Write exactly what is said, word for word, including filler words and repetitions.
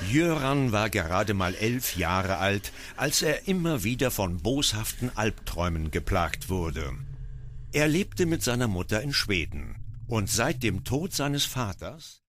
Göran war gerade mal elf Jahre alt, als er immer wieder von boshaften Albträumen geplagt wurde. Er lebte mit seiner Mutter in Schweden, und seit dem Tod seines Vaters